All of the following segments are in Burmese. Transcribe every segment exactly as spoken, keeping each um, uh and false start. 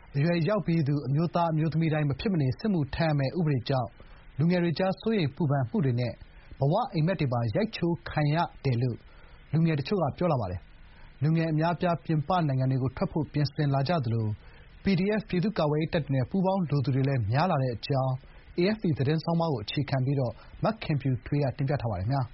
အရွယ်ရောက်ပြီးသူအမျိုးသားအမျိုးသမီးတိုင်းမဖြစ်မနေစစ်မှုထမ်းရမယ့်ဥပဒေကြောင့်လူငယ်တွေကြားစိုးရိမ်ပူပန်မှုတွေနဲ့ဘဝအိပ်မက်တွေပါရိုက်ချိုးခံရတယ်လို့လူငယ်တချို့ကပြောလာပါတယ်။လူငယ်အများအပြားပြင်ပနိုင်ငံတွေကိုထွက်ဖို့ပြင်ဆင်လာကြသလို ပီဒီအက်ဖ် ပြည်သူ့ကာကွယ်ရေးတပ်တွေနဲ့ပူးပေါင်းလိုသူတွေလည်းများလာတဲ့အကြောင်း အေအက်ဖ်ပီ သတင်းဆောင်းပါးကိုအခြေခံပြီးမခင်ဖြူထွေးကတင်ပြထားပါတယ်။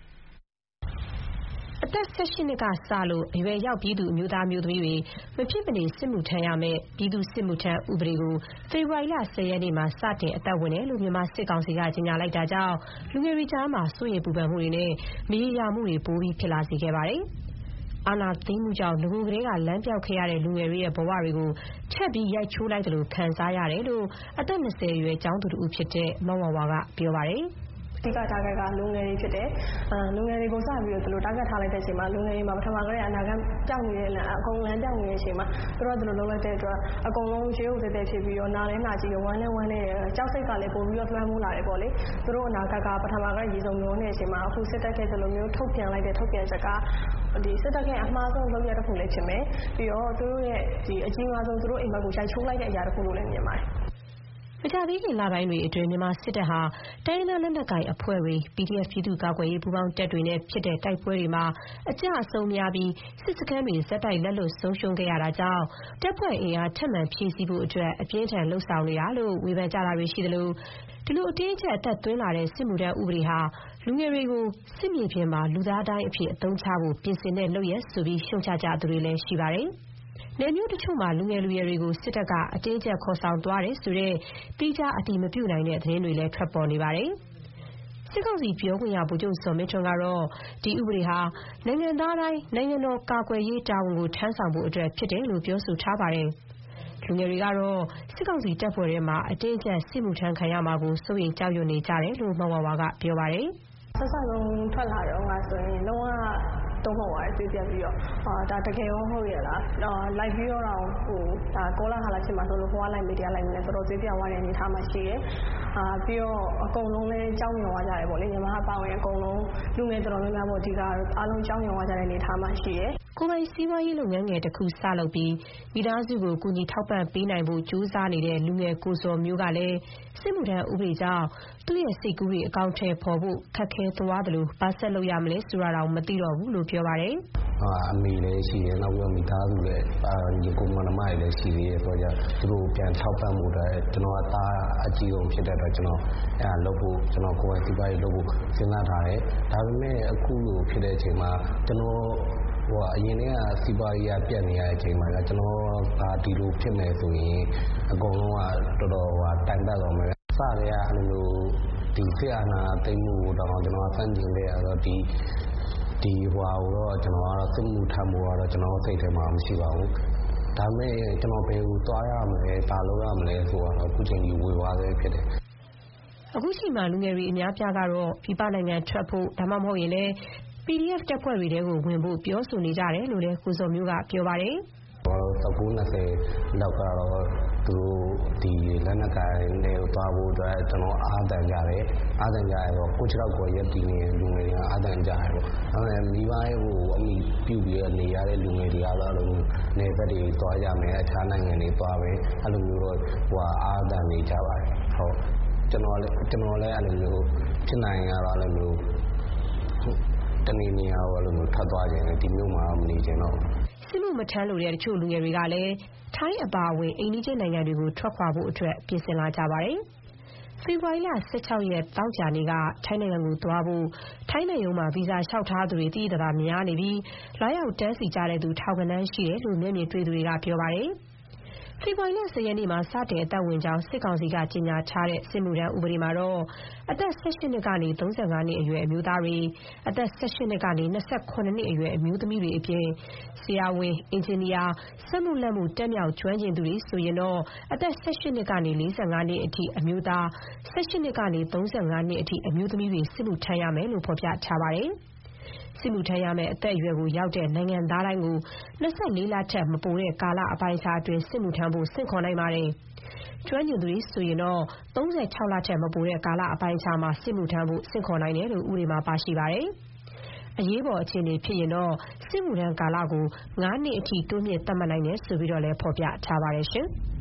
အသက် ၁၈ နှစ်ကစလို့အရွယ်ရောက်ပြီးသူအမျိုးသားအမျိုးသမီးတွေမဖြစ်မနေစစ်မှုထမ်းရမယ့်ပြည်သူ့စစ်မှုထမ်းဥပဒေကိုဖေဖော်ဝါရီလ ၁၀ ရက်နေ့မှာစတင်အသက်ဝင်တယ်လို့မြန်မာစစ်ကောင်စီကကြေညာလိုက်တာကြောင့်လူငယ်တွေကြားမှာစိုးရိမ်ပူပန်မှုတွေနဲ့မရေရာမှုတွေပိုပြီးဖြစ်လာစေခဲ့ပါတယ်။အာဏာသိမ်းမှုကြောင့်ငကိုယ်ကလေးကလမ်းပြောက်ခဲ့ရတဲ့လူငယ်တွေရဲ့ဘဝတွေကိုထပ်ပြီးရိုက်ချိုးလိုက်သလိုခံစားရတယ်လို့အသက် ၂၀ အရွယ်ကျောင်းသူတဦးဖြစ်တဲ့မဝဝကပြောပါတယ်။အဓိက target ကလူငယ်တွေဖြစ်တယ်။အဲလူငယ်တွေကိုစပြီးတော့သူတို့ target ထားလိုက်တဲ့အချိန်မှာလူငယ်တွေမှာပထမကတည်းကအနာဂတ်ကြောက်နေတဲ့လမ်းအကုန်လမ်းပြောင်းနေတဲ့အချိန်မှာသူတို့ကသူတို့လုံးလိုက်တဲ့အတွက်အကုန်လုံးရေုပ်သေးသေးဖြစ်ပြီးတော့နားလဲနာကြည့်ရဝမ်းနဲ့ဝမ်းနဲ့ကြောက်စိတ်ကလည်းပို့ပြီးတော့လွှမ်းမိုးလာတယ်ပေါ့လေ။သူတို့အနာဂတ်ကပထမကရေစုံမျိုးနေတဲ့အချိန်မှာအခုစစ်တပ်ကဒီလိုမျိုးထုတ်ပြန်လိုက်တဲ့ထုတ်ပြန်ချက်ကဒီစစ်တပ်ကအမှားဆုံးလုပ်ရတဲ့ပုံလေးဖြစ်မယ်။ပြီးတော့သူတို့ရဲ့ဒီအကြီးမားဆုံးသူတို့အိမ်မက်ကိုရိုက်ချိုးလိုက်တဲ့အရာတစ်ခုလို့လည်းမြင်ပါတယ်။မကြာသေးခင်လပိုင်းတွေအတွင်းမြန်မာစစ်တပ်ဟာတိုင်းရင်းသားလက်နက်ကိုင်အဖွဲ့တွေ ပီဒီအက်ဖ် ပြည်သူ့ကာကွယ်ရေးပူးပေါင်းတပ်တွေနဲ့ဖြစ်တဲ့တိုက်ပွဲတွေမှာအကျအဆုံးများပြီးစစ်စခန်းတွေဇက်တိုက်လက်လွတ်ဆုံးရှုံးခဲ့ရတာကြောင့်တပ်ဖွဲ့အင်အားထပ်မံဖြည့်ဆည်းဖို့အတွက်အပြင်းထန်လှုံ့ဆော်နေတာလို့ဝေဖန်ကြတာတွေရှိသလိုဒီလိုအတင်းအကျပ်အသက်သွင်းလာတဲ့စစ်မှုထမ်းဥပဒေဟာလူငယ်တွေကိုစစ်မြေပြင်မှာလူသားတိုင်းအဖြစ်အသုံးချဖို့ပြင်ဆင်တဲ့လုပ်ရပ်ဆိုပြီးရှုံချကြသူတွေလည်းရှိပါတယ်။နယ်မျိုးတချို့မှာလူငယ်လူရွယ်တွေကိုစစ်တပ်ကအတင်းအကျပ်ခေါ်ဆောင်သွားတယ်ဆိုတဲ့တိကျအတည်မပြုနိုင်တဲ့သတင်းတွေလည်းထွက်ပေါ်နေပါတယ်။စစ်ကောင်စီပြောခွင့်ရဗိုလ်ချုပ်ဇော်မင်းထွန်းကတော့ဒီဥပဒေဟာနိုင်ငံသားတိုင်းနိုင်ငံတော်ကာကွယ်ရေးတာဝန်ကိုထမ်းဆောင်ဖို့အတွက်ဖြစ်တယ်လို့ပြောဆိုထားပါတယ်။လူငယ်တွေကတော့စစ်ကောင်စီတပ်ဖွဲ့ထဲမှာအတင်းအကျပ်စစ်မှုထမ်းခံရမှာကိုစိုးရိမ်ကြောက်ရွံ့နေကြတယ်လို့မဝဝကပြောပါတယ်။ဆက်ဆက်လုံးထွက်လာတော့ငါဆိုရင်လုံးဝတုံးဟုတ်ပါတယ်တွေ့ပြပြီးတော့အာဒါတကယ်ရောဟုတ်ရလားလိုက်ပြီးတော့ဟိုဒါကောလာဟာလာဖြစ်မှာဆိုလို့ဟိုကလိုက်မီဒီယာလိုက်နေတယ်တော်တော်သေးပြသွားတဲ့အနေထားမှာရှိတယ်အာပြီးတော့အကုန်လုံးလည်းကြောင်းညောသွားကြတယ်ပေါ့လေညီမအပေါင်းရင်အကုန်လုံးလူငယ်တော်တော်များများပေါ့ဒီကအားလုံးကြောင်းညောသွားကြတဲ့အနေထားမှာရှိတယ်ကိုယ်ပိုင်စီးပွားရေးလုပ်ငန်းငယ်တစ်ခုစလုပ်ပြီးမိသားစုကိုကူညီထောက်ပံ့ပေးနိုင်ဖို့ကြိုးစားနေတဲ့လူငယ်ကိုစော်မျိုးကလည်းစစ်မှုထမ်းဥပဒေကြောင့်သူ့ရဲ့စိတ်ကူးတွေအကောင့်ထဲပေါ်ဖို့ခက်ခဲသွားတယ်လို့ဘာဆက်လုပ်ရမလဲဆိုတာတော့မသိတော့ဘူးလို့ပြောပါတယ်။အာအမေလည်းရှိတယ်နောက်ပြီးမိသားစုလည်းအာညီကိုမနမလည်းရှိသေးတယ်ဆိုတော့သူတို့ပြန်ထောက်ပံ့ဖို့အတွက်ကျွန်တော်ကသားအကြီးဆုံးဖြစ်တဲ့အတွက်ကျွန်တော်အဲလုပ်ဖို့ကျွန်တော်ကိုယ်ပိုင်စီးပွားရေးလုပ်ဖို့စဉ်းစားထားတယ်။ဒါပေမဲ့အခုလိုဖြစ်တဲ့အချိန်မှာကျွန်တော်ဟိုအရင်ကစီးပွားရေးကပြတ်နေရတဲ့အချိန်မှာကျွန်တော်ကဒီလိုဖြစ်မယ်ဆိုရင်အကုန်လုံးကတော်တော်ဟိုတိုင်ပတ်တော့မယ်စရရအဲ့လိုဒီစစ်အာဏာသိမ်းမှုတော့ကျွန်တော်ဆန့်ကျင်တဲ့အဲ့တော့ဒီဒီဟွာတော့ကျွန်တော်ကတော့စစ်မှုထမ်းဖို့ကတော့ကျွန်တော်စိတ်ထဲမှာမရှိပါဘူးဒါပေမဲ့ကျွန်တော်ဘယ်ကိုသွားရမလဲဘာလုပ်ရမလဲဆိုတော့အခုချိန်ကြီးဝေဝါးသေးဖြစ်တယ်အခုချိန်မှာလူငယ်တွေအများပြားကတော့ပြည်ပနိုင်ငံထွက်ဖို့ဒါမှမဟုတ်ရင်လည်း ပီဒီအက်ဖ် တပ်ဖွဲ့တွေကိုဝင်ဖို့ပြောဆိုနေကြတယ်လို့လည်းကိုစော်မျိုးကပြောပါတယ်။ဘာလို့၁၉ ၂၀လောက်ကတော့သူဒီလက်နက်ကိုင်တွေကိုသွားဖို့အတွက်ကျွန်တော်အားတန်ကြတယ်။အားတန်ကြရတော့ကိုချောက်ကိုရက်တီနေလူငယ်တွေကအားတန်ကြရတော့ဒါပေမဲ့မိဘရဲ့ဟိုအမိပြုတ်ပြီးနေရတဲ့လူငယ်တွေကတော့အဲ့လိုနေဘက်တွေသွားကြမယ်အခြားနိုင်ငံတွေသွားပဲအဲ့လိုမျိုးတော့ဟိုအားတန်နေကြပါတယ်။ဟုတ်ကျွန်တော်လည်းကျွန်တော်လည်းအဲ့လိုမျိုးဖြစ်နိုင်ရတော့အဲ့လိုမျိုးတနည်းနည်းအားလို့မျိုးထပ်သွားကြတယ်ဒီမျိုးမှာမနေချင်တော့စစ်မှုမထမ်းလို့တဲ့တချို့လူငယ်တွေကလည်းထိုင်းအပါအဝင်အိန္ဒိယနိုင်ငံတွေကိုထွက်ခွာဖို့အတွက်ပြင်ဆင်လာကြပါတယ်။ဖေဖော်ဝါရီလ ၁၆ ရက်တောက်ကြနေ့ကထိုင်းနိုင်ငံကိုသွားဖို့ထိုင်းနိုင်ငံမှာဗီဇာလျှောက်ထားသူတွေတည်တသာများနေပြီးလာရောက်တန်းစီကြတဲ့သူထောင်ကနန်းရှိတယ်လို့မျက်မြင်တွေ့သူတွေကပြောပါတယ်။ဖေဖော်ဝါရီလ ၁၀ ရက်နေ့မှာစတင်အသက်ဝင်ကြောင်းစစ်ကောင်စီကကြေညာထားတဲ့စစ်မှုထမ်းဥပဒေမှာတော့အသက် ၁၈ နှစ်ကနေ ၃၅ နှစ်အရွယ်အမျိုးသားတွေအသက် ၁၈ နှစ်ကနေ ၂၇ နှစ်အရွယ်အမျိုးသမီးတွေအပြင်ဆရာဝန်၊အင်ဂျင်နီယာ၊စက်မှုလက်မှုတက်မြောက်ကျွမ်းကျင်သူတွေဆိုရင်တော့အသက် ၁၈ နှစ်ကနေ ၄၅ နှစ်အထိအမျိုးသား၁၈ နှစ်ကနေ ၃၅ နှစ်အထိအမျိုးသမီးတွေစစ်မှုထမ်းရမယ်လို့ဖော်ပြထားပါတယ်။စစ်မှုထမ်းရမယ့်အသက်အရွယ်ကိုရောက်တဲ့နိုင်ငံသားတိုင်းကို၂၄ လထက်မပိုတဲ့ကာလအပိုင်းအခြားအတွင်းစစ်မှုထမ်းဖို့ဆင့်ခေါ်နိုင်ပါတယ်။ကျွမ်းကျင်သူတွေဆိုရင်တော့၃၆ လထက်မပိုတဲ့ကာလအပိုင်းအခြားမှာစစ်မှုထမ်းဖို့ဆင့်ခေါ်နိုင်တယ်လို့ဥပဒေမှာပါရှိပါတယ်။အရေးပေါ်အခြေအနေဖြစ်ရင်တော့စစ်မှုထမ်းကာလကို၅နှစ်အထိတိုးမြင့်သတ်မှတ်နိုင်တယ်ဆိုပြီးတော့လည်းဖော်ပြထားပါတယ်ရှင်။